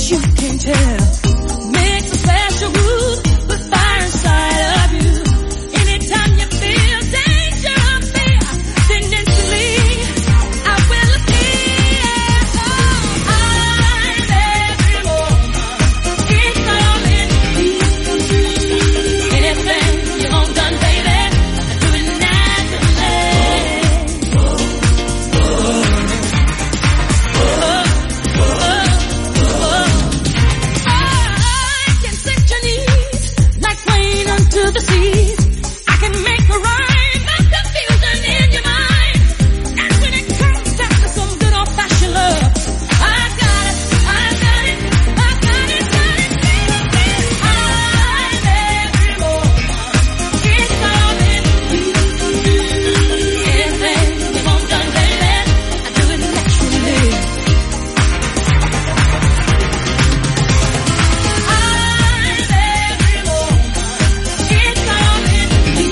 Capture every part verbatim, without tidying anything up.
you can tell. Makes a special groove with fire inside of you. Anytime you feel danger or fear, then instantly I will appear. Oh, I'm every moment. It's all in me. Anything you want done, baby, I do it naturally. Oh, oh, oh, oh. I can set your needs like rain unto the seas. I can make a rhyme of confusion in your mind. And when it comes down to some good old-fashioned love, I got it, I got it, I got it, got it, baby. I'm every moment. It's all in me. Anything you want done, baby, I do it naturally. I'm every moment. It's all in me.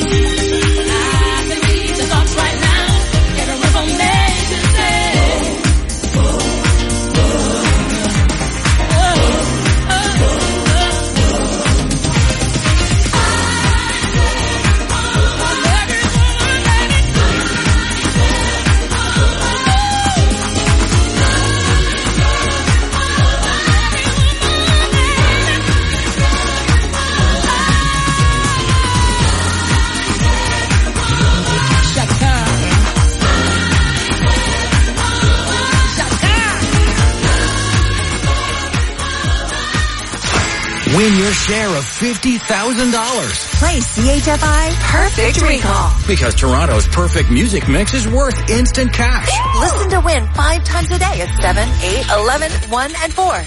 I can read the thoughts right now. Every information says, oh, oh, oh, Win your share of fifty thousand dollars. Play C H F I Perfect Recall. Because Toronto's perfect music mix is worth instant cash. Listen to win five times a day at seven, eight, eleven, one, and four.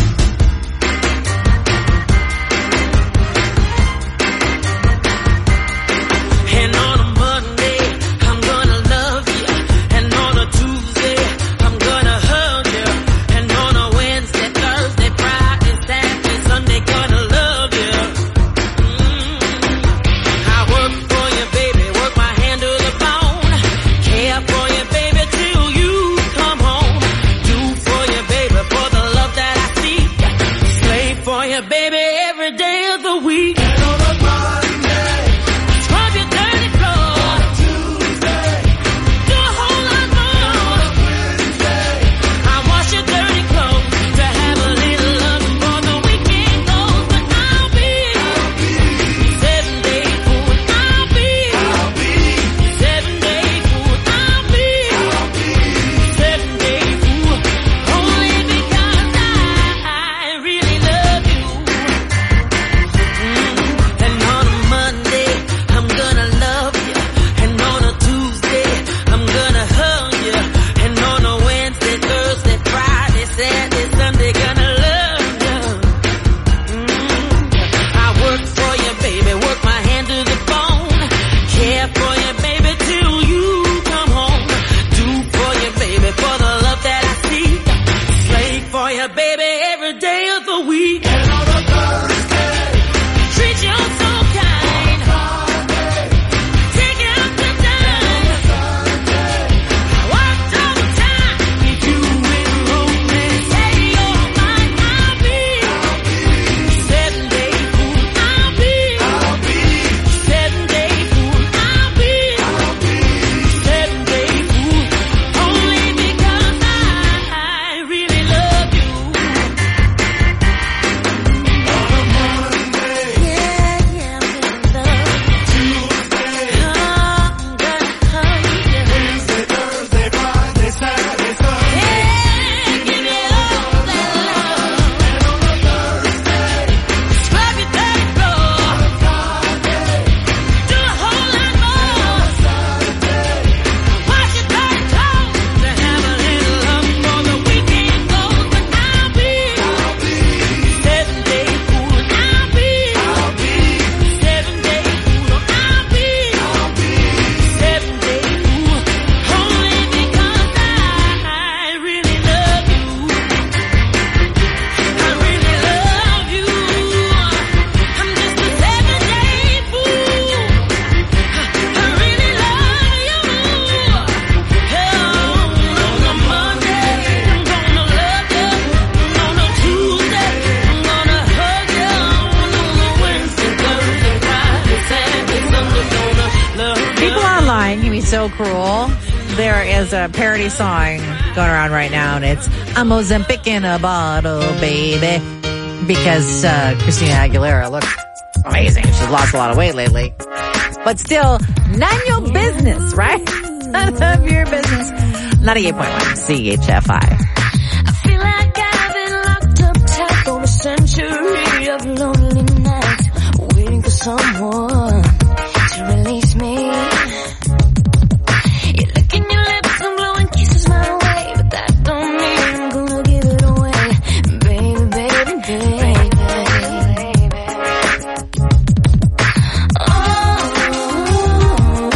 And on a Monday, I'm gonna love you. And on a Tuesday, I'm gonna hug you. And on a Wednesday, Thursday, Friday, Saturday, Sunday, gonna love you. Mm. I work for you, baby, work my hand to the bone. Care for you, baby, till you come home. Do for you, baby, for the love that I seek. Slave for you, baby, every day of the week. Scrub your dirty clothes. Do a whole lot more. I wash your dirty clothes to have a little love before the weekend goes. But I'll be seven day fool. I'll be seven day fool. I'll be seven day fool. Only because I really love you. Mm. And on a Monday, I'm gonna love you. And on a Tuesday, I'm gonna hug you. And on a Wednesday, Thursday, Friday, Saturday, Sunday, gonna love you. Mm. I work for you, baby, work my hand to the bone. Care for you, baby, till you come home. Do for you, baby, for the love that I seek. Slave for you, baby, every day of the week. Treat you so kind. Take out the time. Worked all the time. If you will only say you're mine, I'll be seven day fool. I'll be seven day fool. I'll be seven day fool. Only because I really love you. so cruel. There is a parody song going around right now, and it's "I'm Ozempic in a bottle, baby," because uh, Christina Aguilera looks amazing. She's lost a lot of weight lately, but still, none of your business, right? None of your business. ninety-eight point one C H F I. I feel like I've been locked up tight for a century of lonely nights, waiting for someone to release me. You're licking your lips and blowing kisses my way, but that don't mean I'm gonna give it away, baby, baby, baby, baby. Oh,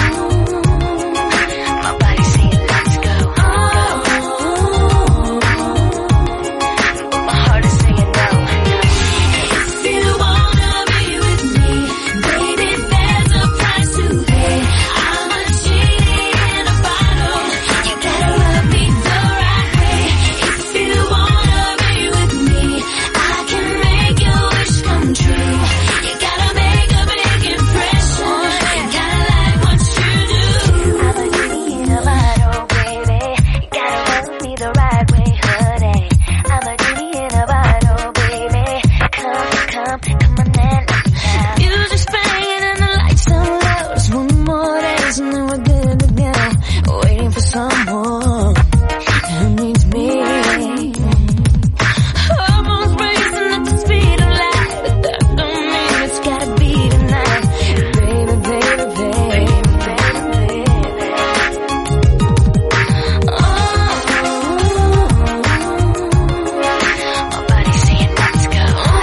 my body's saying let's go. Oh, but my heart is saying no. If you wanna be with me, baby, there's a price to pay. I'm a genie in a bottle. You gotta love me the right way. If you wanna be with me, I can make your wish come true. You gotta make a big impression. Gotta like what you do. I'm a genie in a bottle, baby. You gotta love me the right way, honey. I'm a genie in a bottle, baby. Come, come, come on and let me out. Music's playing and the lights down low. Just one more dance and then we're good to go. Waiting for someone who needs me. Hormones racing at the speed of light, but that don't mean it's gotta be tonight. Baby, baby, baby, baby, baby. Oh, my body's saying let's go.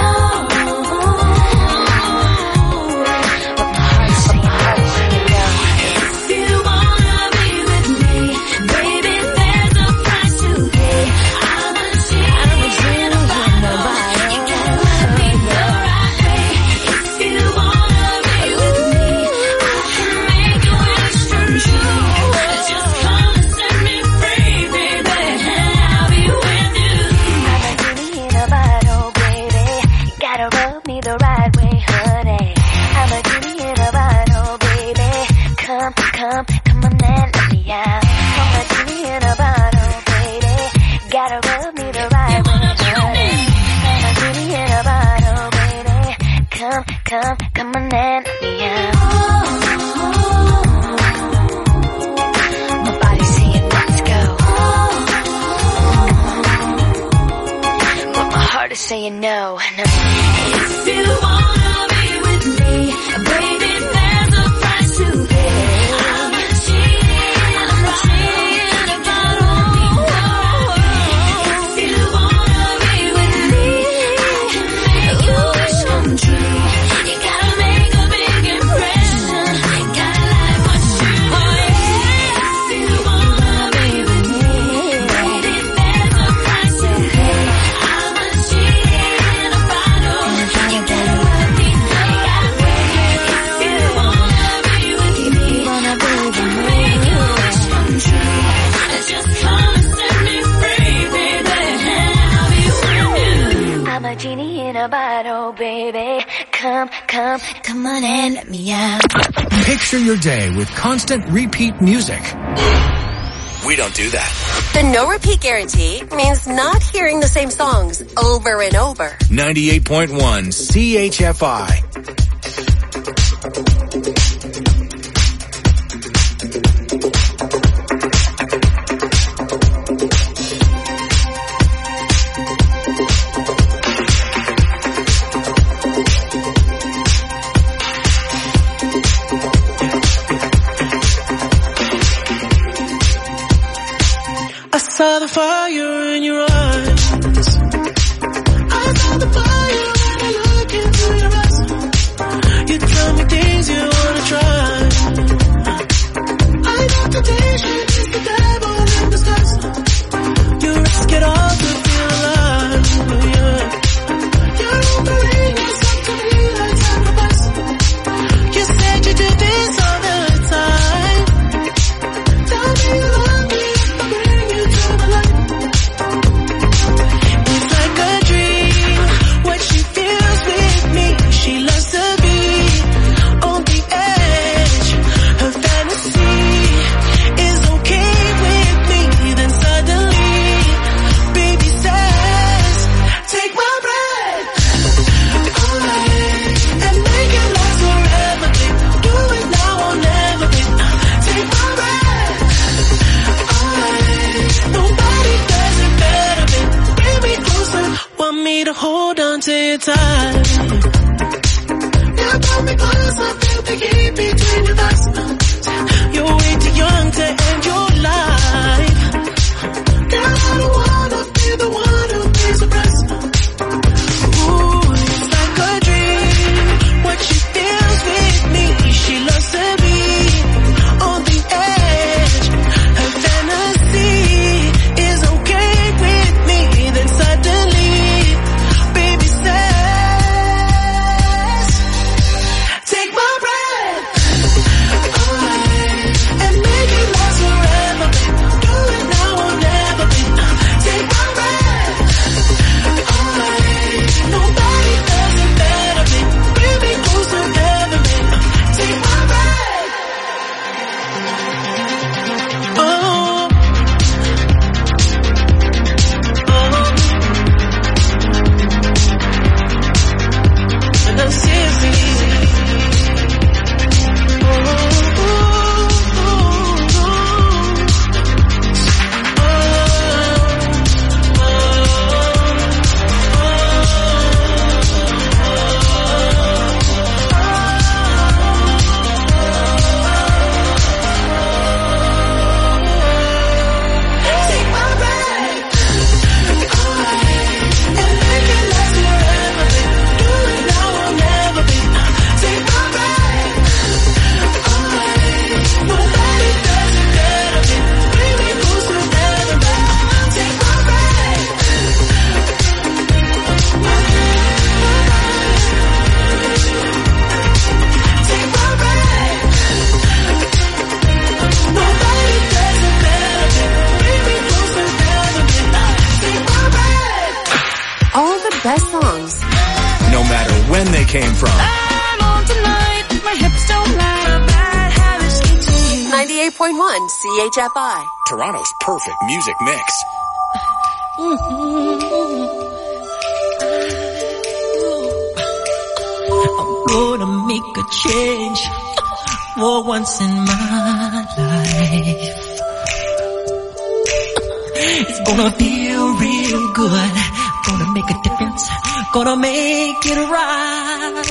But my heart's saying no. If you wanna be with me, baby, there's a price to pay. I'm a genie in a bottle. You gotta love me the right way. If you wanna be with me, I can make your wish come true. Just come and set me free, baby, and I'll be with you. I'm a genie in a bottle, baby. You gotta rub me the right way, honey. I'm a genie in a bottle, baby. Come, come, come on and let me out. I'm a genie in a bottle, baby. Gotta rub me the right way, honey. I'm a genie in a bottle, baby. Come, come, come on and let me out. My body's saying let's go. But my heart is saying no. No. If you wanna be with me, baby, there's a price to pay. I'm a genie in a bottle. If you wanna be with me, I can make your wish come true. You gotta make a big impression. Gotta like what you do. If you wanna be with me, baby, there's a price to pay. I'm a genie in a bottle. You gotta love me the right way. If you wanna be with me, make your wish come true. Just come and set me free, baby, and I'll be with you. I'm a genie in a bottle, baby. Come, come, come on and let me out. Picture your day with constant repeat music. We don't do that. The no repeat guarantee means not hearing the same songs over and over. ninety-eight point one C H F I. I saw the fire in your eyes. I saw the fire when I look into your eyes. You tell me things you wanna try. to hold on to your time. You pull me close, I feel the heat between your thighs. You're way too young to end your life. Girl, I don't wanna be the one who pays the price. Ooh, it's like a dream. What she feels with me, she loves to be on the edge. Her fantasy is okay with me. Then suddenly, baby says, take my breath away and make it last forever. Do it now or never. Take my breath away. Nobody does it better. Bring me closer together. Take my breath. Oh. And I'm seriously. Take my breath away and make it last forever. Do it now or never. Take my breath away. Nobody does it better. Bring me closer together. Take my breath. Take my breath. Nobody does it better. Bring me closer together. Take my breath. All the best songs. No matter when they came from. I'm on tonight, my hips don't lie, bad habits lead to you. ninety-eight point one C H F I. Toronto's perfect music mix. I'm gonna make a change for once in my life. It's gonna feel real good. Gonna make a difference. Gonna make it right.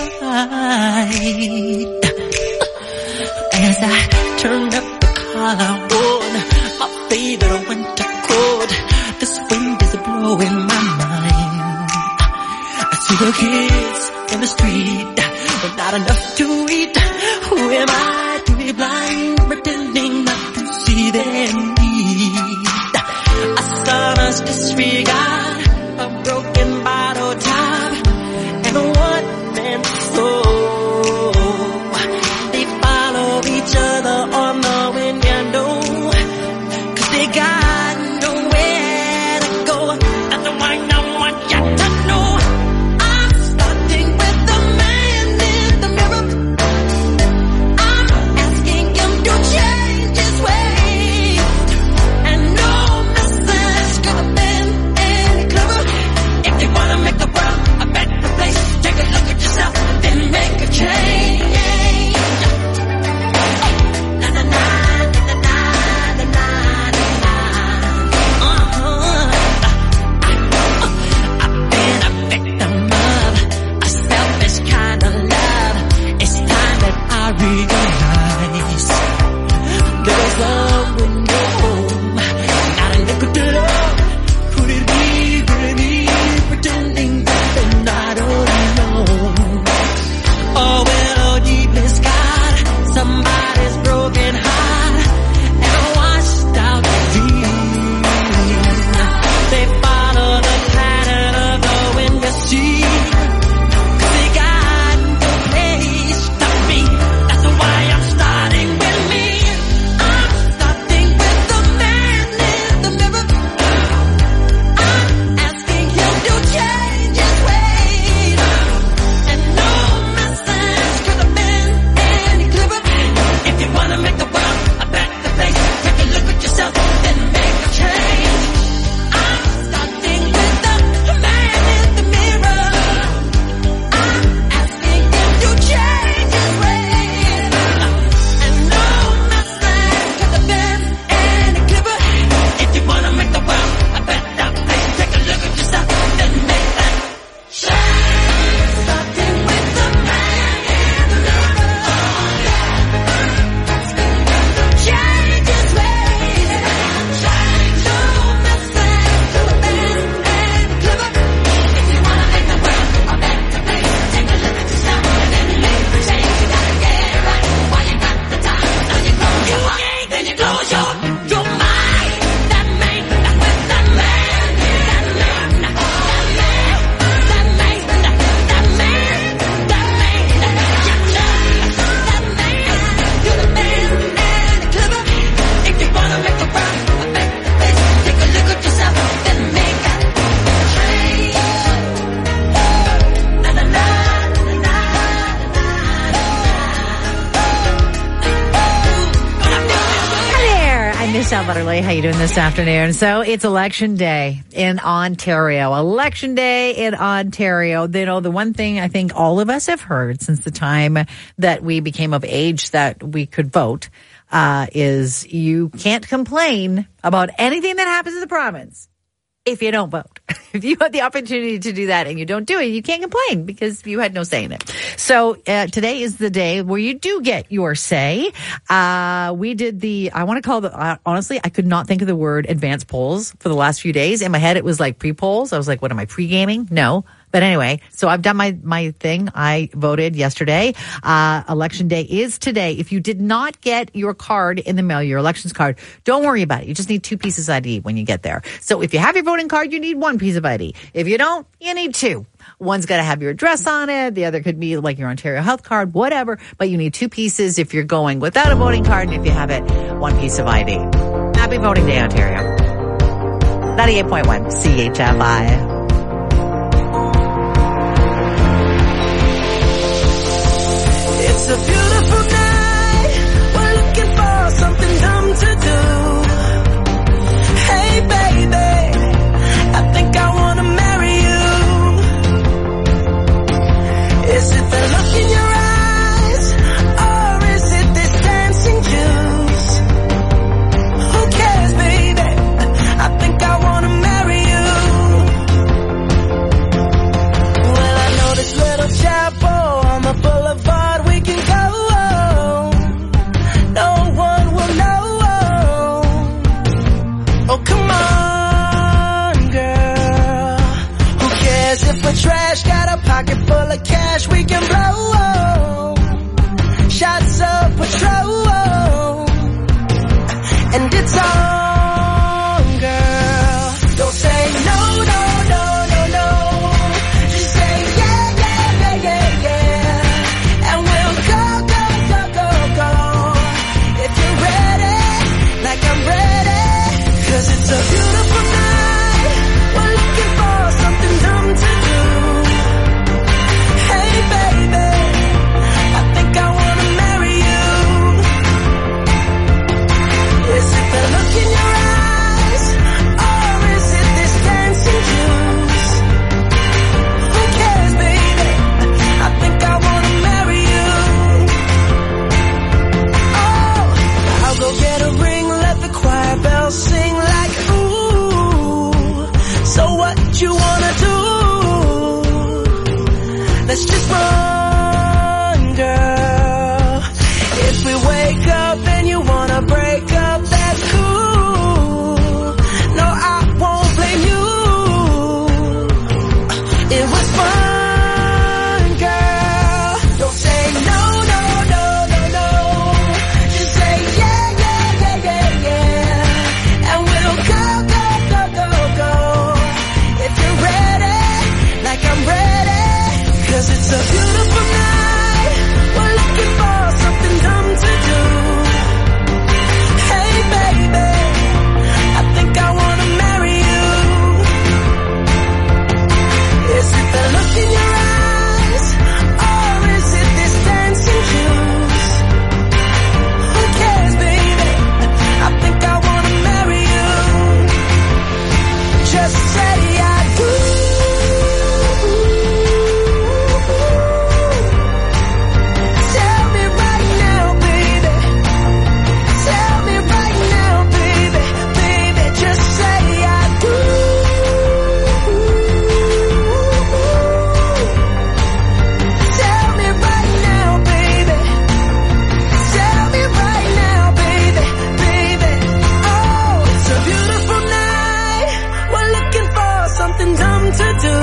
As I turn up the collar on my favorite winter coat, this wind is blowing my mind. I see the kids in the street with not enough to eat. Who am I to be blind, pretending not to see their need? A sonorous disregard, a broken bottle top, and a one-man show. They follow each other on the window, 'cause they got nowhere to go. And the one I want you to know, I'm starting with the man in the mirror. I'm asking him to change his ways, and no message could have been Michelle Butterly. How you doing this afternoon? So it's election day in Ontario. Election day in Ontario. You know, the one thing I think all of us have heard since the time that we became of age that we could vote uh, is you can't complain about anything that happens in the province if you don't vote. If you had the opportunity to do that and you don't do it, you can't complain because you had no say in it. So uh, today is the day where you do get your say. Uh, we did the, I want to call the, uh, honestly, I could not think of the word advanced polls for the last few days. In my head, it was like pre-polls. I was like, what am I, pre-gaming? No. But anyway, so I've done my, my thing. I voted yesterday. Uh, election day is today. If you did not get your card in the mail, your elections card, don't worry about it. You just need two pieces of I D when you get there. So if you have your voting card, you need one piece of I D. If you don't, you need two. One's got to have your address on it. The other could be like your Ontario health card, whatever. But you need two pieces if you're going without a voting card. And if you have it, one piece of I D. Happy voting day, Ontario. ninety-eight point one C H F I. It's a beautiful night. We're looking for something dumb to do. Hey, baby, I think I want to marry you. Is it the look in your eyes, or is it this dancing juice? Who cares, baby? I think I want to marry you. Well, I know this little chapel on the boulevard. We can go, no one will know. Oh, come on, girl. Who cares if we're trash? Got a pocket full of cash we can blow. Shots of Patrol, and it's on, girl. Don't say no, no, no, no, no. Just say yeah, yeah, yeah, yeah, yeah. And we'll go, go, go, go, go. If you're ready, like I'm ready. Cause it's a beautiful night. We're looking for something dumb to do. Hey, baby, I think I wanna marry you. Is it the look in your eyes, or is it this dancing juice? Who cares, baby? I think I wanna marry you. Oh, I'll go get a ring, let the choir bells sing like ooh. So what you wanna do? Let's just run, girl. If we wake up and you wanna break up, that's cool. No, I won't blame you. It was fun, girl. Don't say no, no, no, no, no. Just say yeah, yeah, yeah, yeah, yeah. And we'll go, go, go, go, go. If you're ready, like I'm ready. Cause it's a beautiful night. We're looking for something dumb to do. Hey, baby, I think I wanna marry you. Is it the look in your eyes, or is it this dancing juice? Who cares, baby? I think I wanna marry you. Just say I do. Tell me right now, baby. Tell me right now, baby. Baby, just say I do. Tell me right now, baby. Tell me right now, baby. Baby, oh, it's a beautiful night. We're looking for something dumb to do.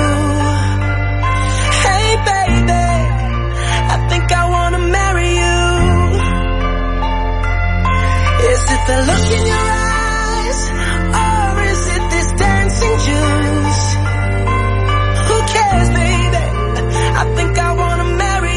Hey, baby, I think I wanna marry you. Is it the look in your eyes, or is it this dancing juice? Who cares, baby? I think I wanna marry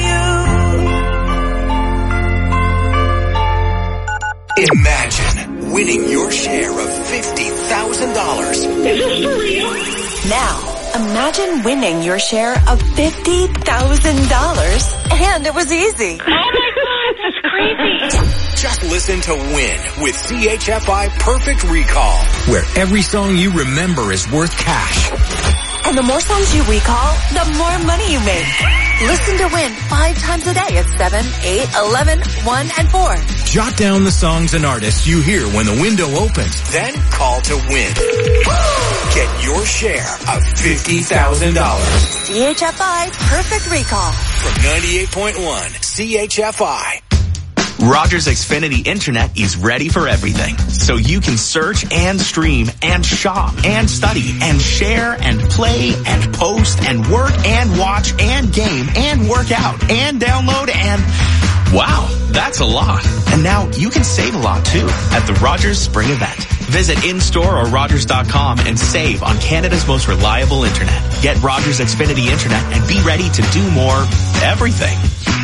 you. Imagine winning your share of fifty thousand dollars. Now, imagine winning your share of fifty thousand dollars. And it was easy. Oh my God, that's crazy. Just listen to Win with C H F I Perfect Recall, where every song you remember is worth cash. And the more songs you recall, the more money you make. Listen to Win five times a day at seven, eight, eleven, one, and four. Jot down the songs and artists you hear when the window opens. Then call to Win. Get your share of fifty thousand dollars. C H F I Perfect Recall. From ninety-eight point one C H F I. Rogers Xfinity Internet is ready for everything. So you can search and stream and shop and study and share and play and post and work and watch and game and work out and download and... Wow, that's a lot. And now you can save a lot too at the Rogers Spring Event. Visit in-store or Rogers dot com and save on Canada's most reliable internet. Get Rogers Xfinity Internet and be ready to do more everything.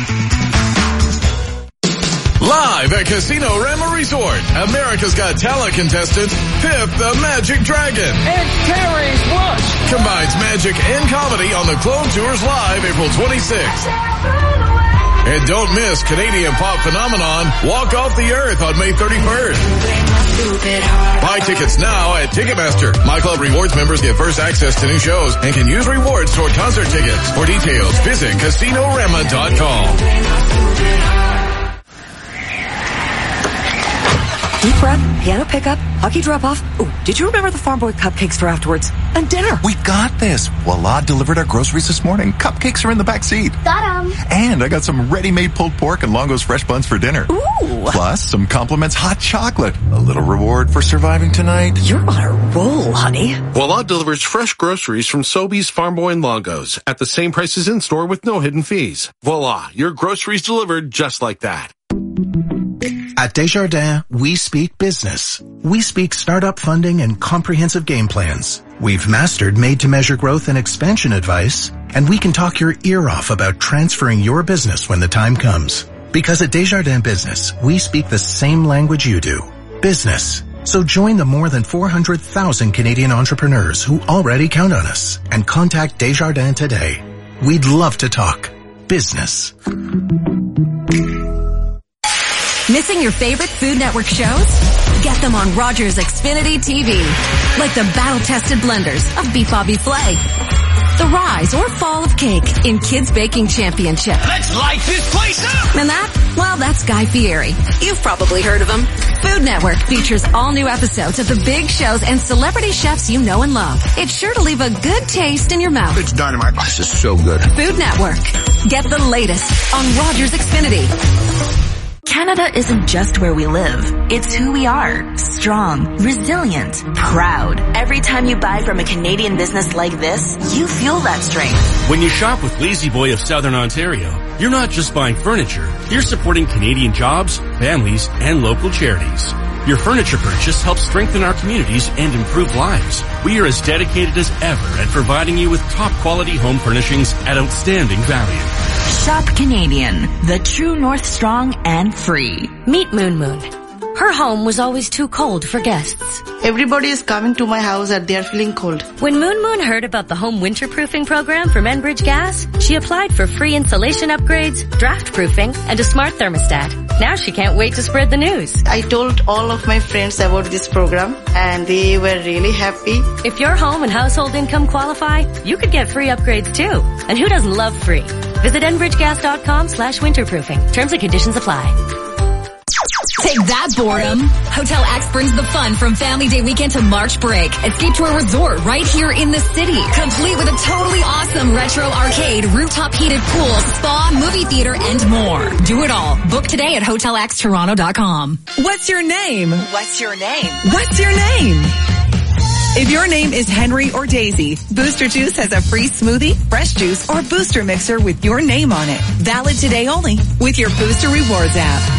Live at Casino Rama Resort, America's Got Talent contestant Pip the Magic Dragon. And Terry's Bush combines magic and comedy on the Clone Tours Live April twenty-sixth. And don't miss Canadian pop phenomenon Walk Off the Earth on May thirty-first. Buy tickets now at Ticketmaster. My Club Rewards members get first access to new shows and can use rewards toward concert tickets. For details, visit Casino Rama dot com. Deep breath, piano pickup, hockey drop-off. Oh, did you remember the Farm Boy cupcakes for afterwards? And dinner. We got this. Voila delivered our groceries this morning. Cupcakes are in the back seat. Got 'em. And I got some ready-made pulled pork and Longo's fresh buns for dinner. Ooh. Plus some compliments hot chocolate. A little reward for surviving tonight. You're on a roll, honey. Voila delivers fresh groceries from Sobeys, Farm Boy, and Longo's at the same prices in store with no hidden fees. Voila, your groceries delivered just like that. At Desjardins, we speak business. We speak startup funding and comprehensive game plans. We've mastered made-to-measure growth and expansion advice, and we can talk your ear off about transferring your business when the time comes. Because at Desjardins Business, we speak the same language you do. Business. So join the more than four hundred thousand Canadian entrepreneurs who already count on us and contact Desjardins today. We'd love to talk business. Missing your favorite Food Network shows? Get them on Rogers Xfinity T V. Like the battle-tested blenders of Beef Bobby Flay, the rise or fall of cake in Kids Baking Championship. Let's light this place up! And that? Well, that's Guy Fieri. You've probably heard of him. Food Network features all new episodes of the big shows and celebrity chefs you know and love. It's sure to leave a good taste in your mouth. It's dynamite. This is so good. Food Network. Get the latest on Rogers Xfinity. Canada isn't just where we live. It's who we are. Strong, resilient, proud. Every time you buy from a Canadian business like this, you feel that strength. When you shop with Lazy Boy of Southern Ontario, you're not just buying furniture. You're supporting Canadian jobs, families, and local charities. Your furniture purchase helps strengthen our communities and improve lives. We are as dedicated as ever at providing you with top quality home furnishings at outstanding value. Shop Canadian, the true North Strong and free. Meet Moon Moon. Her home was always too cold for guests. Everybody is coming to my house and they are feeling cold. When Moon Moon heard about the home winterproofing program from Enbridge Gas, she applied for free insulation upgrades, draft proofing, and a smart thermostat. Now she can't wait to spread the news. I told all of my friends about this program and they were really happy. If your home and household income qualify, you could get free upgrades too. And who doesn't love free? Visit enbridgegas.com slash winterproofing. Terms and conditions apply. Take that, boredom. Hotel X brings the fun from Family Day weekend to March break. Escape to a resort right here in the city, complete with a totally awesome retro arcade, rooftop heated pool, spa, movie theater, and more. Do it all. Book today at hotel x toronto dot com. What's your name? What's your name? What's your name? If your name is Henry or Daisy, Booster Juice has a free smoothie, fresh juice, or booster mixer with your name on it. Valid today only with your Booster Rewards app.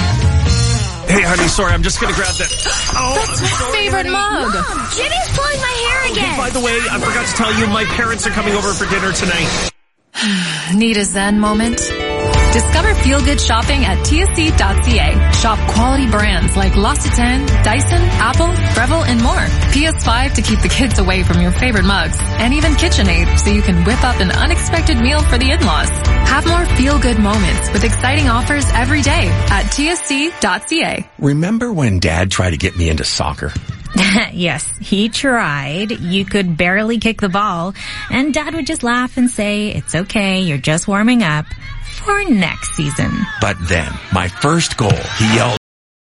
Hey, honey, sorry, I'm just gonna grab that. Oh, That's my sorry, favorite honey. mug. Mom, Jimmy's pulling my hair again. Oh, by the way, I forgot to tell you, my parents are coming over for dinner tonight. Need a Zen moment? Discover feel-good shopping at T S C dot C A. Shop quality brands like L'Occitane, Dyson, Apple, Breville, and more. P S five to keep the kids away from your favorite mugs. And even KitchenAid so you can whip up an unexpected meal for the in-laws. Have more feel-good moments with exciting offers every day at T S C dot C A. Remember when Dad tried to get me into soccer? Yes, he tried. You could barely kick the ball, and Dad would just laugh and say, "It's okay, you're just warming up for next season." But then, my first goal, he yelled,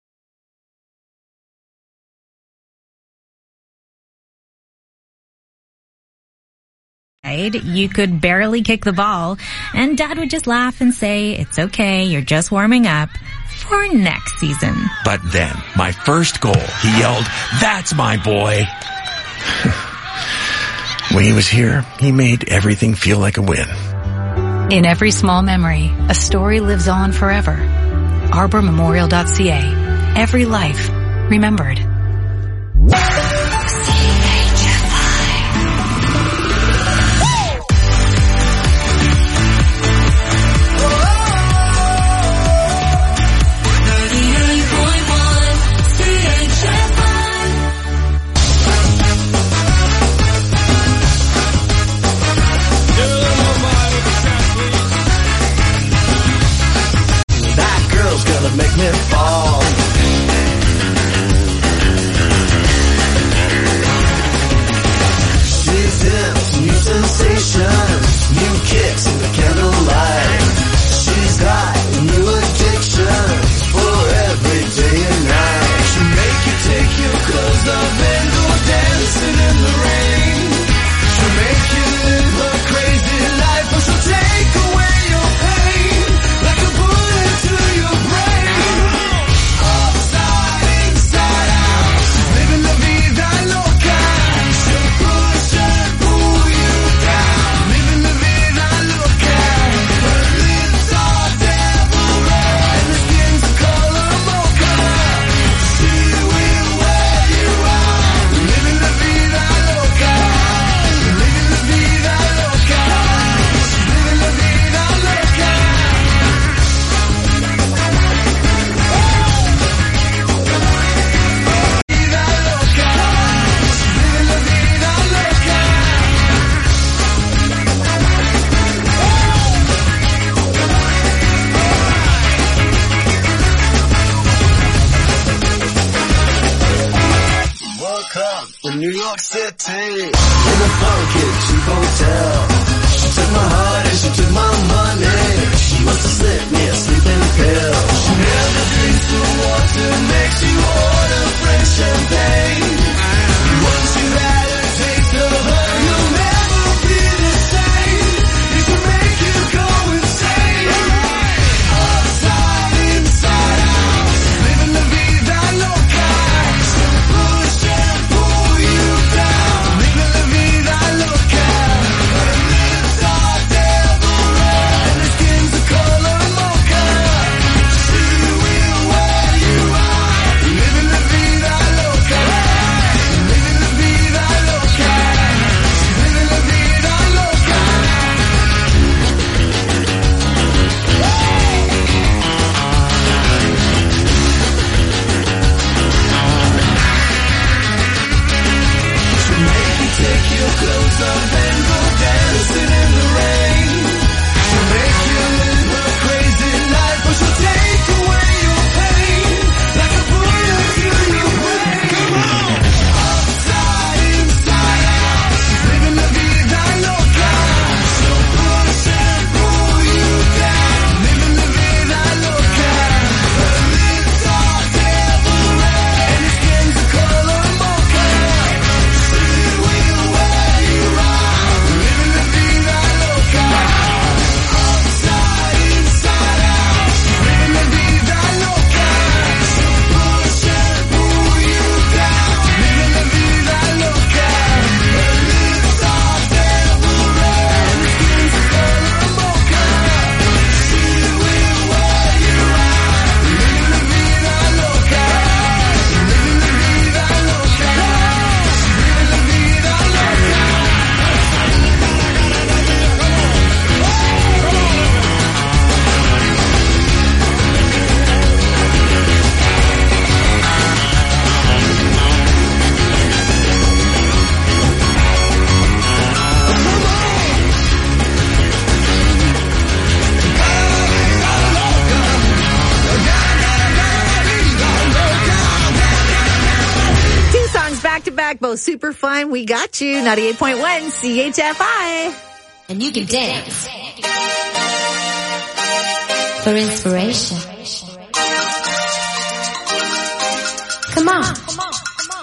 You could barely kick the ball, and Dad would just laugh and say, "It's okay, you're just warming up for next season." But then, my first goal, he yelled, "That's my boy!" When he was here, he made everything feel like a win. In every small memory, a story lives on forever. Arbor Memorial dot C A. Every life remembered. Make me fall. She's into new sensations, new kicks in the candlelight. She's got a new addiction for every day and night. She'll make you take your clothes off and go dancing in the rain. She'll make you live a crazy life, or she'll take away your pain like a bullet to your brain. New York City, in a funky cheap hotel. She took my heart and she took my money. She must have slipped me a sleeping pill. She never drinks the water, makes you order French champagne. Once you had a taste of her, you'll never be the same. It can make you go insane. Upside, inside out, living la vida loca. So push and pull you down, living la vida loca. Her lips are dead. Radio. Super fun. We got you. ninety-eight point one C H F I. And you can dance for inspiration. Come on. Come on.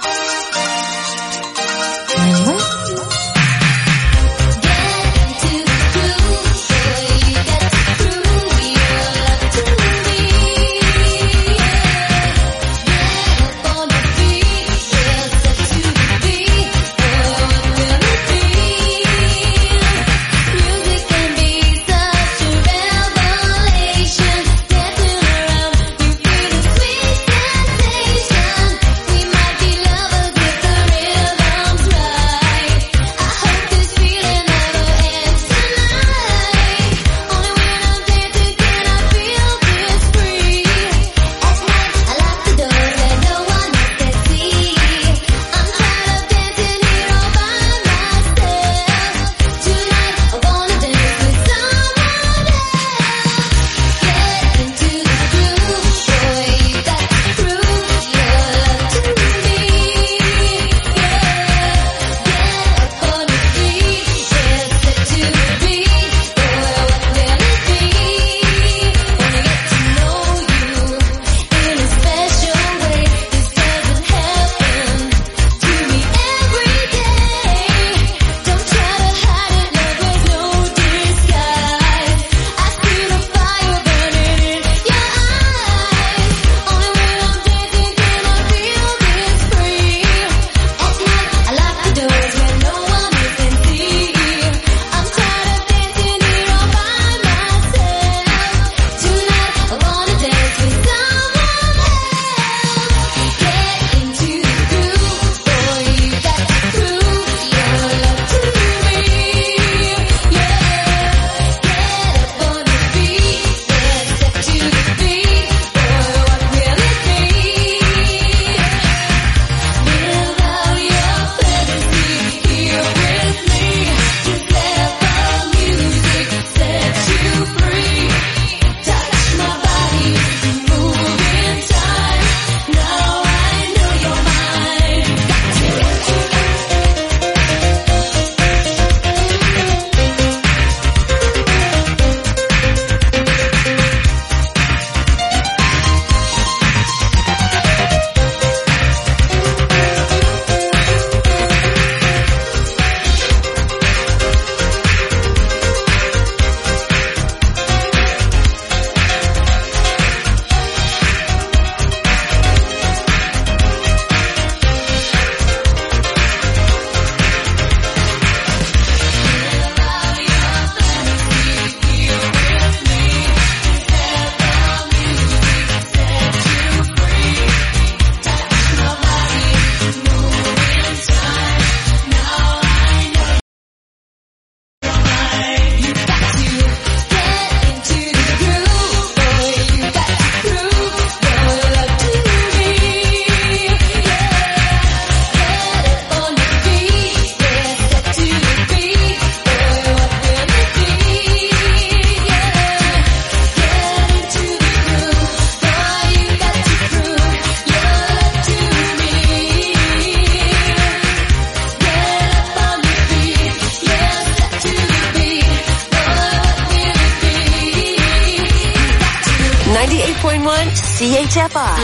C H F I.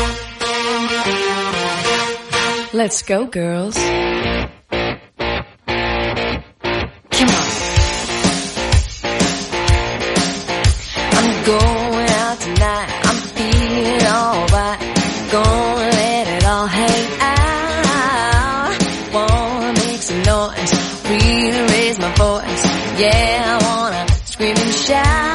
Let's go, girls. Come on. I'm going out tonight. I'm feeling alright. Gonna let it all hang out. Wanna make some noise. Really raise my voice. Yeah, I wanna scream and shout.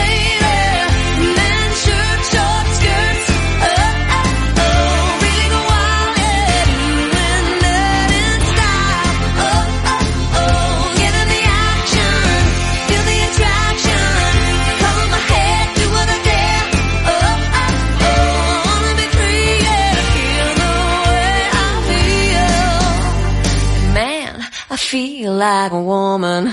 Really go like a woman.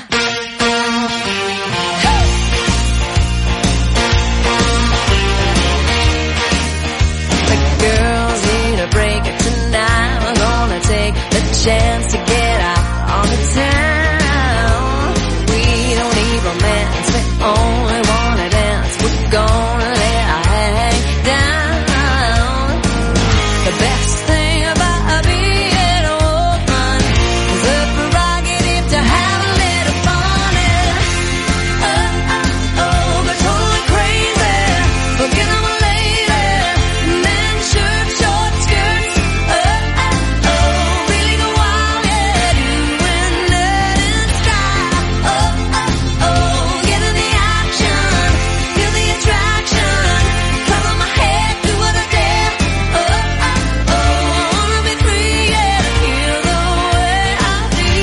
The girls need a break tonight. We're gonna take the chance to get out on the town. We don't need romance, we only wanna dance. We're gonna let our hang down. The best thing about being a woman is the prerogative to have a little fun. And oh, oh, oh, go totally crazy. Forget I'm a lady. Men, shirt, short skirts. Oh, oh, oh, really go wild, yeah. Doing that in style. Oh, oh, oh, get in the action. Feel the attraction. Cover my head, do what I dare. Oh, oh, oh, I wanna be free, yeah, to feel the way I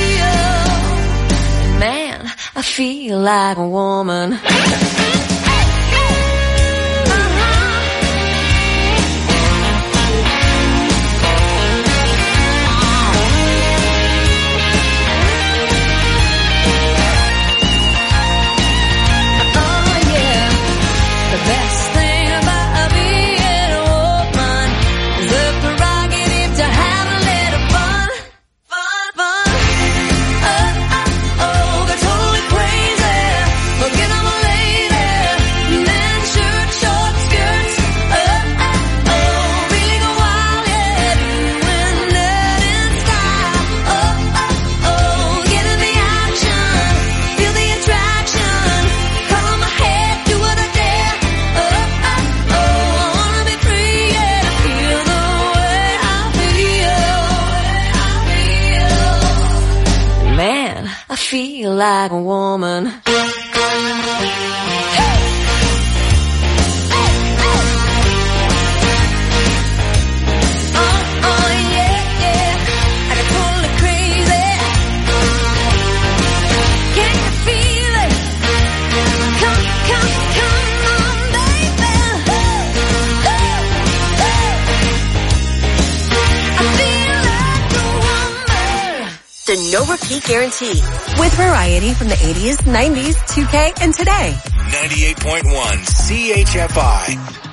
feel. Man, I feel like a woman. Oh yeah, the best thing about being a woman is the prerogative to have a little fun, fun, fun. Oh, oh, oh, go totally crazy. Forget I'm a lady. Men, shirt, short skirts. Oh, oh, oh, really go wild, yeah. Doing that in style. Oh, oh, oh, get in the action. Feel the attraction. Cover my head, do what I dare. Oh, oh, oh, I wanna be free, yeah, to feel the way I feel. Man, I feel like a woman. Oh, oh, yeah, yeah. I got totally crazy. Can you feel it? Come, come, come on, baby. I feel like a woman. The no repeat guarantee with variety from the eighties, nineties, two K, and today. ninety-eight point one C H F I.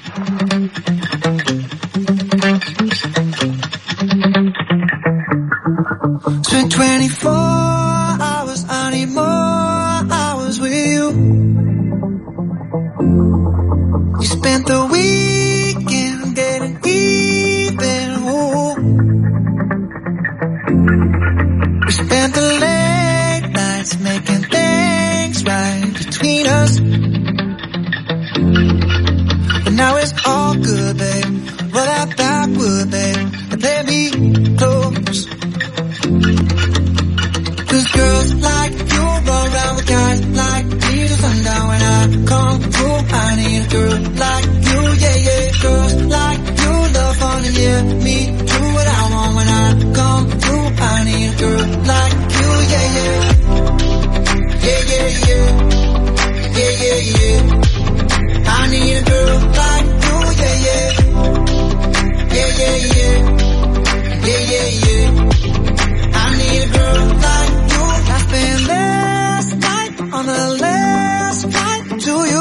Spent twenty-four hours, I need more hours with you. You spent the weekend getting even, ooh. We spent the late nights making things right between us. But now it's all good, babe. Roll out that wood, babe, and play me close. Cause girls like you roll around with guys like me till sundown. When I come through, I need a girl like you, yeah, yeah. Girls like you love fun, and yeah, me do what I want. When I come through, I need a girl like you, yeah, yeah. Yeah, yeah, yeah. Yeah, yeah, yeah. I need a girl like you, yeah, yeah. Yeah, yeah, yeah. Yeah, yeah, yeah. I need a girl like you. I spent last night on the last flight to you.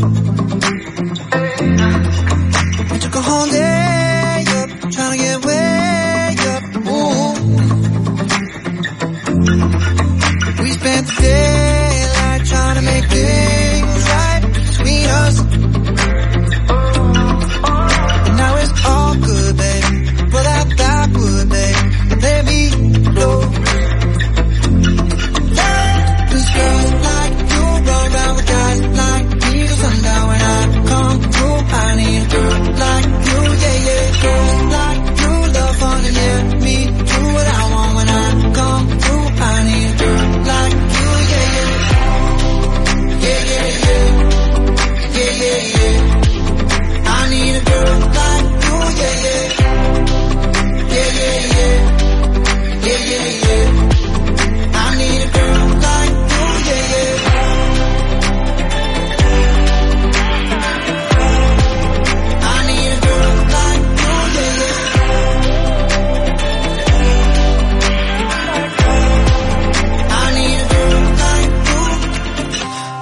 We took a whole day up, trying to get way up. Ooh. We spent the daylight trying to make things right between us. And now it's all good, baby. Roll out that wood, babe, and let me blow. Cause girls like you roll around with guys like me till sundown. When I come through, I need a girl like you, yeah, yeah. Girls like you love fun, and yeah, me do what I want. When I come through, I need a girl like you, yeah,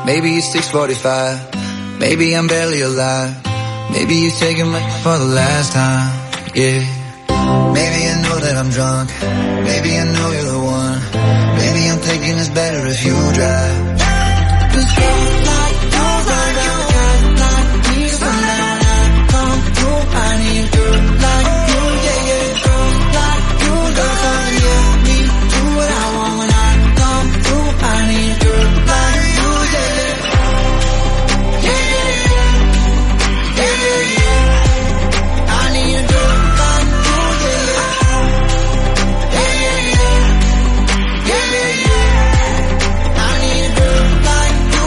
Maybe it's six forty-five. Maybe I'm barely alive. Maybe you've taken me for the last time. Yeah. Maybe I know that I'm drunk. Maybe I know you're the one. Maybe I'm thinking it's better if you drive. 'Cause you're like, you're like, you're like me. So now I come through. I need a girl like you, yeah, yeah. Girl like you, girl like yeah. Me do what I want when I come through. I need a girl like you, yeah, yeah. Yeah, yeah, yeah. Yeah, yeah, yeah. I need a girl like you, yeah, yeah. Yeah, yeah, yeah. Yeah, yeah, yeah. I need a girl like you.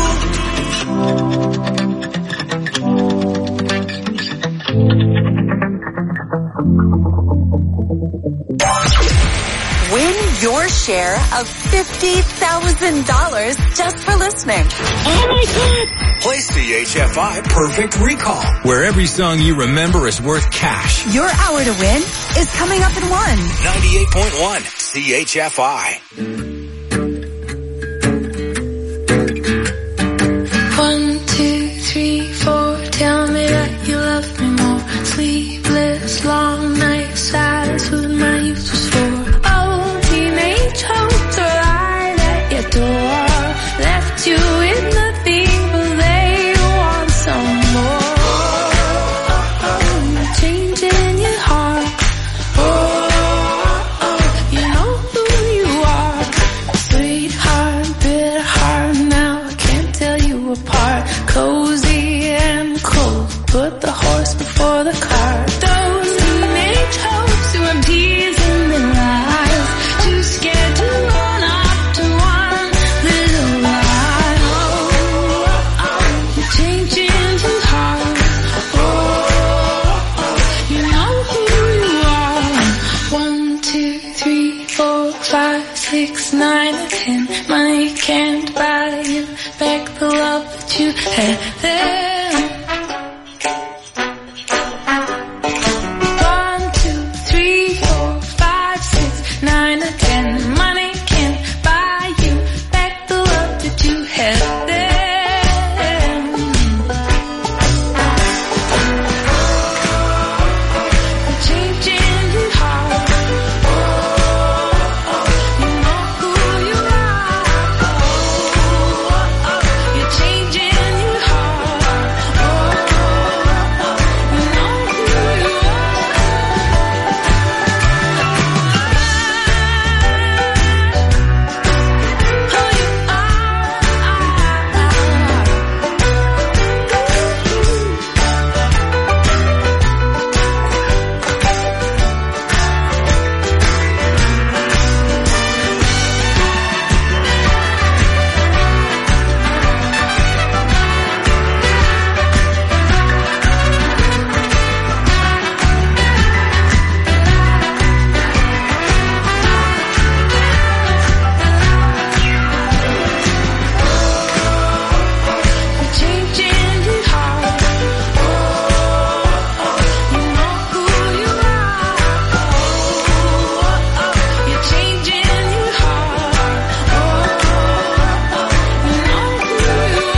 Win your share of fifty thousand dollars just for listening. Oh my God! Play C H F I Perfect Recall, where every song you remember is worth cash. Your hour to win is coming up in one. ninety-eight point one C H F I. One, two, three, four. Tell me that you love me more. Sleepless, long nights, silence with my youth was for. Oh, teenage hopes are right at your door. Left you with nothing, but they want some more. Oh, oh, you're changing your heart. Oh, oh, you know who you are. Sweetheart, bitter heart, now I can't tell you apart. Cozy and cold, put the horse before the cart. Those teenage hopes who have tears in their eyes, too scared to run up to one little lie. Oh, oh, you're changing too hard. Oh, oh, you know who you are. One, two, three, four, five, six, nine, ten. Money can't buy you back the love that you had then. One, two, three, four, five, six, nine, or ten. Money can't buy you back the love that you had then. You're changing your heart. Oh, oh, you know who you are. Oh, oh, you're changing your heart. Oh, oh, you know who you are. You're changing your heart. Oh, oh, you know who you are. Oh, oh, you're changing your heart. Oh, oh, you know who you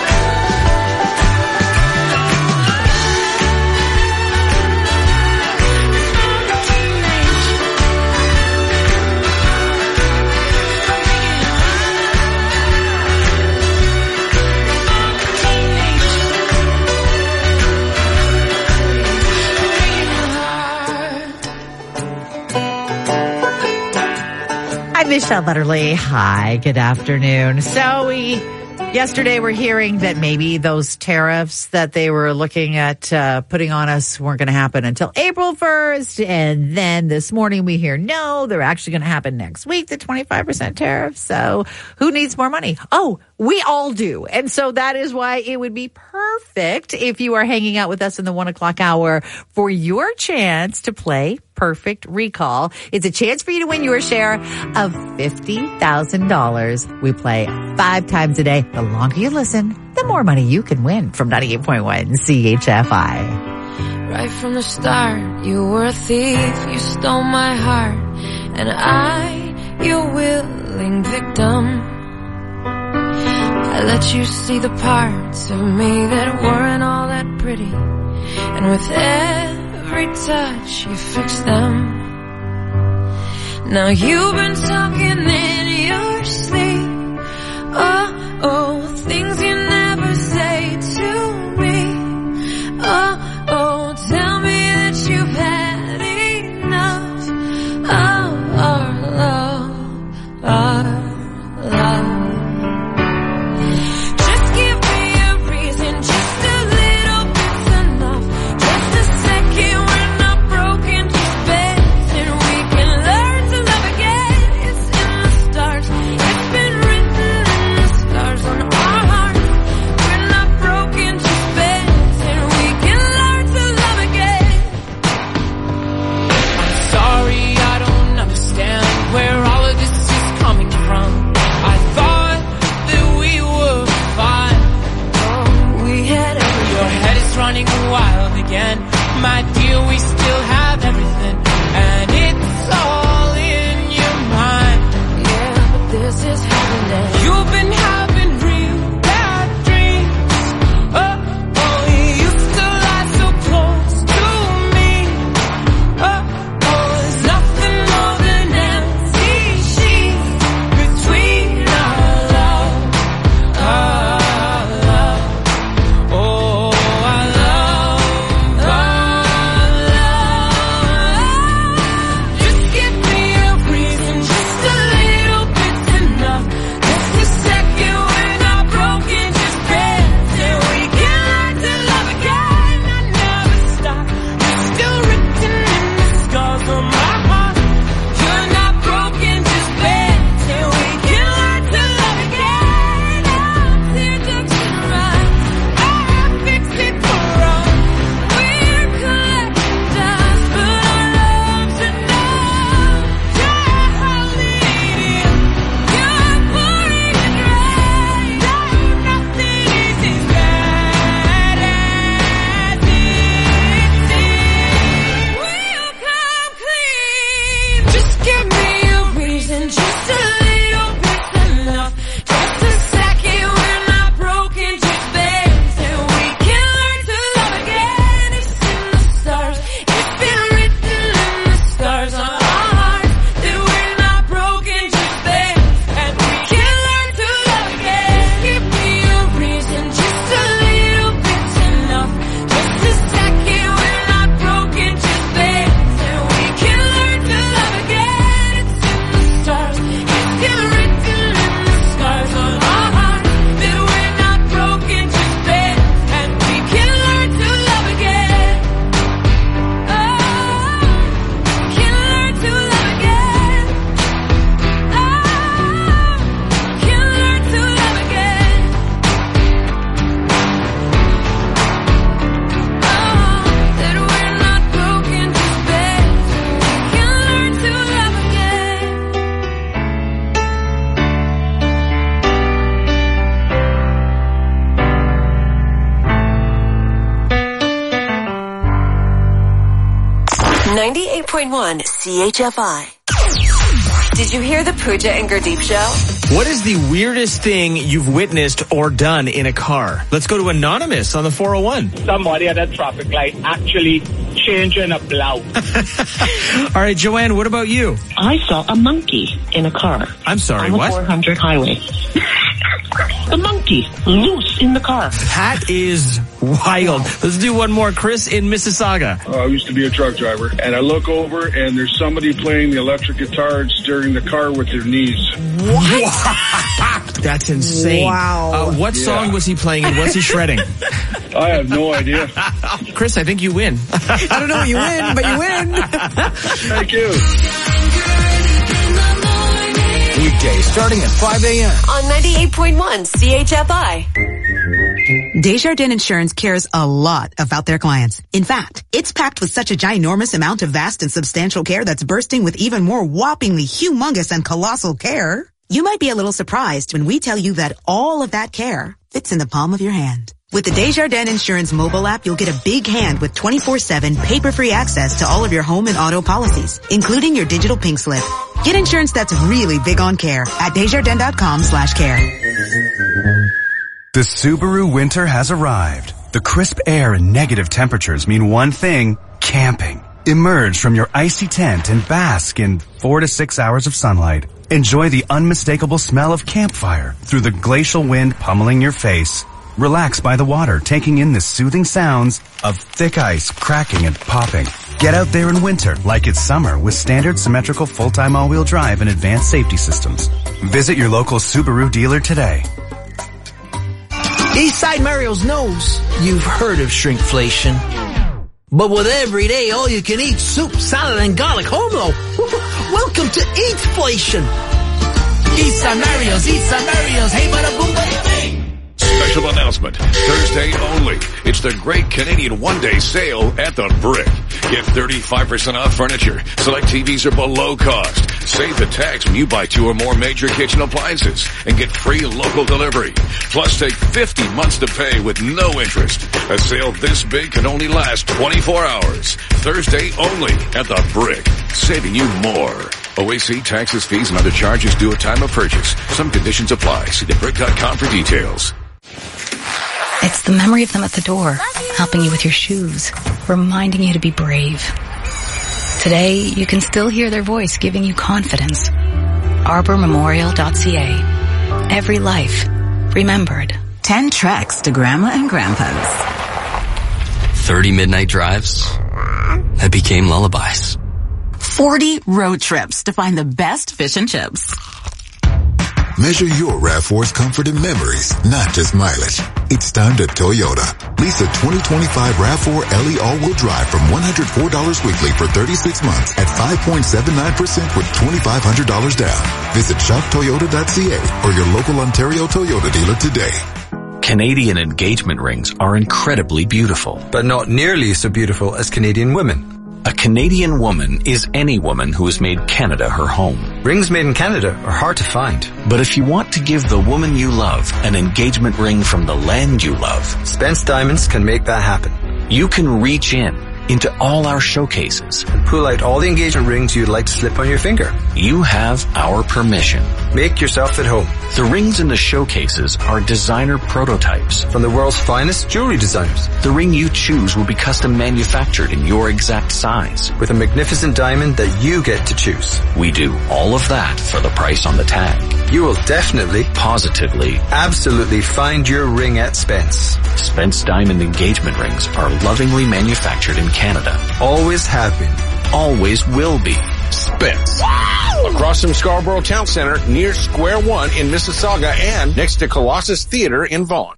I'm Michelle Butterly. Hi, good afternoon. So we, yesterday we're hearing that maybe those tariffs that they were looking at uh, putting on us weren't going to happen until April first. And then this morning we hear, no, they're actually going to happen next week, the twenty-five percent tariff. So who needs more money? Oh, we all do. And so that is why it would be perfect if you are hanging out with us in the one o'clock hour for your chance to play Perfect Recall. It's a chance for you to win your share of fifty thousand dollars. We play five times a day. The longer you listen, the more money you can win from ninety-eight point one C H F I. Right from the start, you were a thief, you stole my heart, and I, your willing victim. I I let you see the parts of me that weren't all that pretty. And with every touch, you fixed them. Now you've been talking in your sleep. Oh, oh, things you never say to me. Oh, oh, tell me that you've had enough of our love, our love. Just give me a reason, just a little bit's enough. Just a second, we're not broken, just bends, and we can learn to love again. It's in the stars, it's been written in the stars on our hearts. We're not broken, just bends, and we can learn to love again. I'm sorry, I don't understand where all of this is coming from. I thought that we were fine. Oh, we had everything. Your head is running wild again. My dear, we still have everything. And it's all in your mind. Yeah, but this is happening. You've been having real bad dreams. Oh, oh, you used to lie so close to me. Oh, oh, there's nothing more than empty sheets between our love, our love. Oh, our love, our love. Just give me a reason, just a little bit's enough. Just a second, we're not broken, just bends, and we can learn to love again. I never stop. You're still written in the scars on my heart. You're not broken, just bends, and we can learn to love again. Now teardrops in our eyes, I fix it for us. We're collecting dust, but our love's enough. Yeah, I'll lead you. You're pouring it right. Nothing is as bad as it seems. We'll come clean. Just give me a reason, just a little bit's enough. Just a second, we're not broken, just bends, and we can learn to love again. It's in the stars, it's been written in the stars on our hearts that we're not broken, just bends, and we can learn to love again. Give me a reason, just a little bit's enough. Just a second, we're not broken, just bends, and we can learn to love again. It's in the stars, it's been written in the scars on our hearts that we're not broken, just bends, and we can learn to love again. Oh, can learn to love again. Oh, can learn to love again. Oh, that we're not broken, just bends, and we can learn to love again. ninety-eight point one C H F I. Did you hear the Pooja and Gurdeep show? What is the weirdest thing you've witnessed or done in a car? Let's go to Anonymous on the four oh one. Somebody at a traffic light actually changing a blouse. All right, Joanne, what about you? I saw a monkey in a car. I'm sorry, on the what? four hundred highway. The monkey loose in the car. That is wild. Let's do one more. Chris in Mississauga. Uh, I used to be a truck driver, and I look over, and there's somebody playing the electric guitar and steering the car with their knees. What? That's insane. Wow. Uh, what Yeah. song was he playing and what's he shredding? I have no idea. Chris, I think you win. I don't know what you win, but you win. Thank you. Weekdays starting at five a.m. On ninety-eight point one C H F I. Desjardins Insurance cares a lot about their clients. In fact, it's packed with such a ginormous amount of vast and substantial care that's bursting with even more whoppingly humongous and colossal care. You might be a little surprised when we tell you that all of that care fits in the palm of your hand. With the Desjardins Insurance mobile app, you'll get a big hand with twenty-four seven paper-free access to all of your home and auto policies, including your digital pink slip. Get insurance that's really big on care at Desjardins dot com slash care. The Subaru winter has arrived. The crisp air and negative temperatures mean one thing, camping. Emerge from your icy tent and bask in four to six hours of sunlight. Enjoy the unmistakable smell of campfire through the glacial wind pummeling your face. Relax by the water, taking in the soothing sounds of thick ice cracking and popping. Get out there in winter like it's summer with standard symmetrical full-time all-wheel drive and advanced safety systems. Visit your local Subaru dealer today. Eastside Mario's knows you've heard of shrinkflation. But with everyday all-you-can-eat soup, salad, and garlic home low, welcome to Eatflation. Eastside Mario's, Eastside Mario's, hey, bada boom, bada bing. Special announcement, Thursday only. It's the Great Canadian One-Day Sale at the Brick. Get thirty-five percent off furniture. Select T Vs are below cost. Save the tax when you buy two or more major kitchen appliances and get free local delivery. Plus take fifty months to pay with no interest. A sale this big can only last twenty-four hours. Thursday only at the Brick. Saving you more. O A C, taxes, fees, and other charges due at time of purchase. Some conditions apply. See the brick dot com for details. It's the memory of them at the door, helping you with your shoes, reminding you to be brave. Today, you can still hear their voice giving you confidence. arbor memorial dot c a. Every life remembered. Ten treks to Grandma and Grandpa's. Thirty midnight drives that became lullabies. Forty road trips to find the best fish and chips. Measure your RAV four's comfort and memories, not just mileage. It's time to Toyota. Lease a twenty twenty-five RAV four L E all-wheel drive from one hundred four dollars weekly for thirty-six months at five point seven nine percent with twenty-five hundred dollars down. Visit shop toyota dot c a or your local Ontario Toyota dealer today. Canadian engagement rings are incredibly beautiful. But not nearly so beautiful as Canadian women. A Canadian woman is any woman who has made Canada her home. Rings made in Canada are hard to find. But if you want to give the woman you love an engagement ring from the land you love, Spence Diamonds can make that happen. You can reach in into all our showcases and pull out all the engagement rings you'd like to slip on your finger. You have our permission. Make yourself at home. The rings in the showcases are designer prototypes from the world's finest jewelry designers. The ring you choose will be custom manufactured in your exact size with a magnificent diamond that you get to choose. We do all of that for the price on the tag. You will definitely, positively, absolutely find your ring at Spence. Spence Diamond engagement rings are lovingly manufactured in Canada. Always have been. Always will be. Spence. Wow! Across from Scarborough Town Center, near Square One in Mississauga, and next to Colossus Theatre in Vaughan.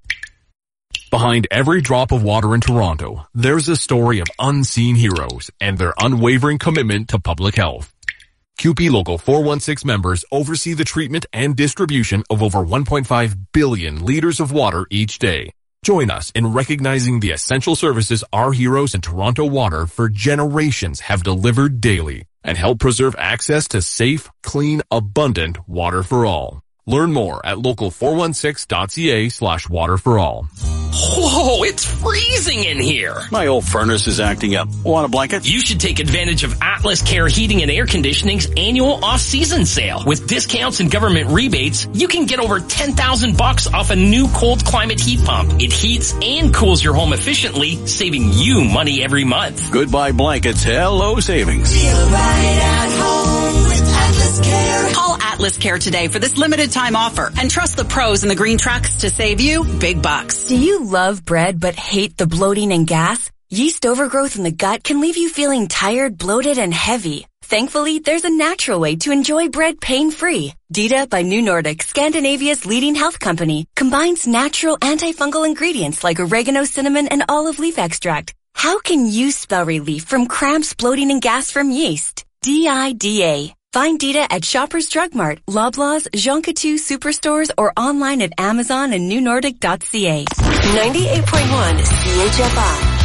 Behind every drop of water in Toronto, there's a story of unseen heroes and their unwavering commitment to public health. Q P Local four one six members oversee the treatment and distribution of over one point five billion liters of water each day. Join us in recognizing the essential services our heroes in Toronto Water for generations have delivered daily and help preserve access to safe, clean, abundant water for all. Learn more at local four one six dot c a slash water for all. Whoa, it's freezing in here. My old furnace is acting up. Want a blanket? You should take advantage of Atlas Care Heating and Air Conditioning's annual off-season sale. With discounts and government rebates, you can get over ten thousand bucks off a new cold climate heat pump. It heats and cools your home efficiently, saving you money every month. Goodbye blankets. Hello savings. Feel right at home with Atlas Care. Call Atlas Care today for this limited time offer and trust the pros in the green trucks to save you big bucks. Do you love bread but hate the bloating and gas? Yeast overgrowth in the gut can leave you feeling tired, bloated, and heavy. Thankfully, there's a natural way to enjoy bread pain-free. Dita by New Nordic, Scandinavia's leading health company, combines natural antifungal ingredients like oregano, cinnamon, and olive leaf extract. How can you spell relief from cramps, bloating, and gas from yeast? D I D A. Find Dita at Shoppers Drug Mart, Loblaws, Jean Coutu Superstores, or online at Amazon and new nordic dot c a. ninety-eight point one C H F I.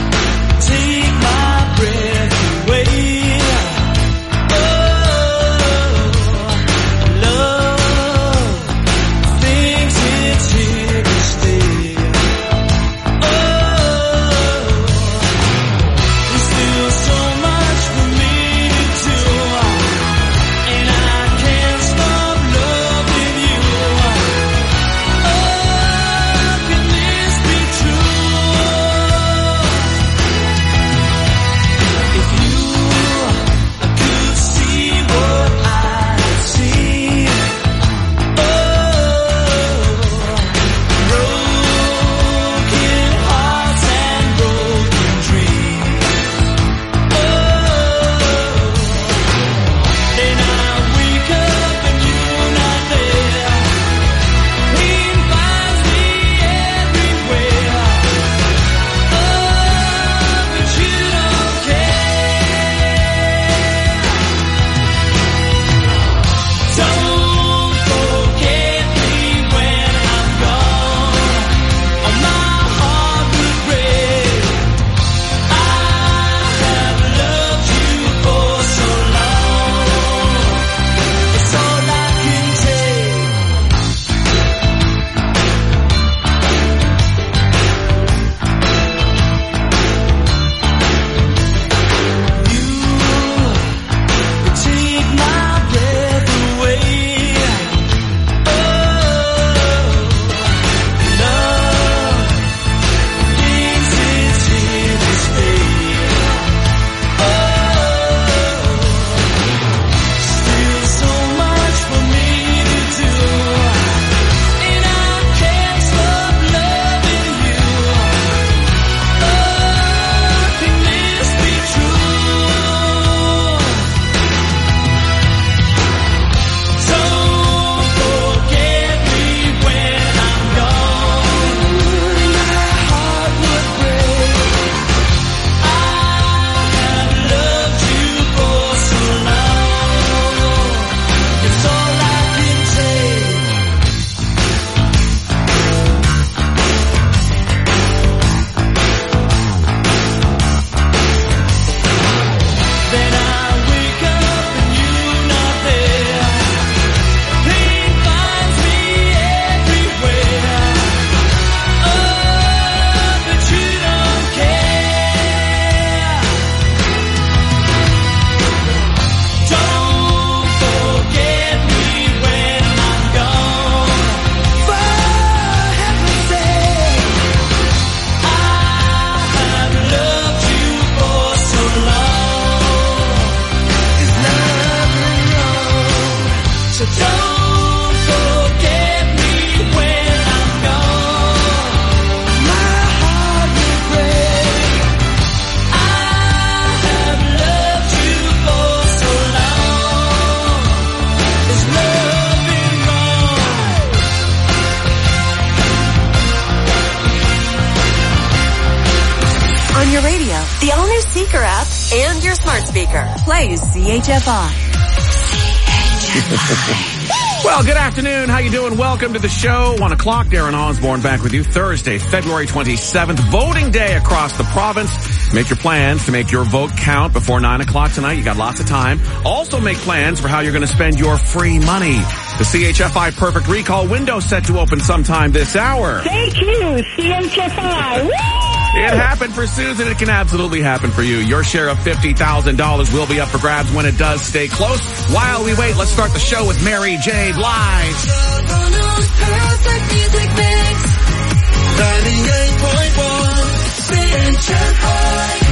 Take my breath away. Oh. speaker app and your smart speaker. Play C H F I. Well, good afternoon. How you doing? Welcome to the show. One o'clock. Darren Osborne back with you. Thursday, February twenty-seventh, voting day across the province. Make your plans to make your vote count before nine o'clock tonight. You got lots of time. Also make plans for how you're going to spend your free money. The C H F I Perfect Recall window set to open sometime this hour. Thank you, C H F I. Woo! It happened for Susan. It can absolutely happen for you. Your share of fifty thousand dollars will be up for grabs when it does. Stay close. While we wait, let's start the show with Mary J. Blige. Perfect music mix. ninety-eight point one C H F I.